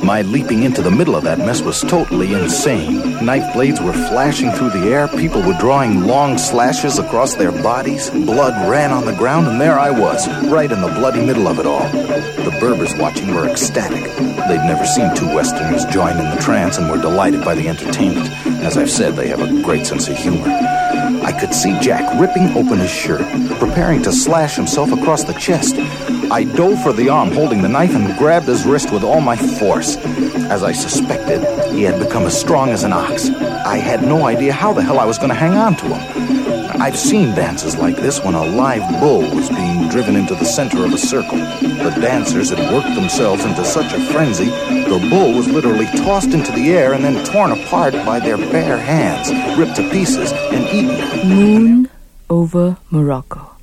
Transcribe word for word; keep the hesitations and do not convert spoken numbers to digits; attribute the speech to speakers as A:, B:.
A: My leaping into the middle of that mess was totally insane. Knife blades were flashing through the air, people were drawing long slashes across their bodies, blood ran on the ground, and there I was, right in the bloody middle of it all. The Berbers watching were ecstatic. They'd never seen two Westerners join in the trance and were delighted by the entertainment. As I've said, they have a great sense of humor. I could see Jack ripping open his shirt, preparing to slash himself across the chest. I dove for the arm holding the knife and grabbed his wrist with all my force. As I suspected, he had become as strong as an ox. I had no idea how the hell I was going to hang on to him. I've seen dances like this when a live bull was being driven into the center of a circle. The dancers had worked themselves into such a frenzy, the bull was literally tossed into the air and then torn apart by their bare hands, ripped to pieces, and eaten.
B: Moon over Morocco.